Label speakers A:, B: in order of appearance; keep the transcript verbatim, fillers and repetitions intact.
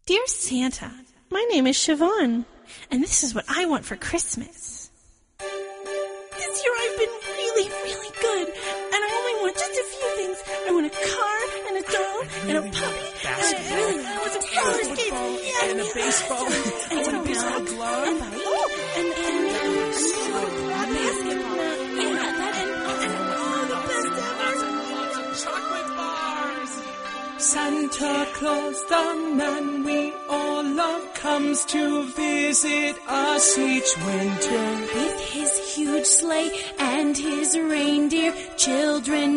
A: Dear Santa, my name is Siobhan, and this is what I want for Christmas. This year I've been really, really good, and I only want just a few things. I want a car, and a doll, and a puppy, and I really want some roller skates, yeah,
B: and a baseball,
A: and
B: and a baseball glove,
A: and, oh, and, and, and, and a basketball, yeah, that, and, and, oh, the best ever.
B: Chocolate bars. Santa Claus, the man we all love, comes to visit us each winter.
A: With his huge sleigh and his reindeer, children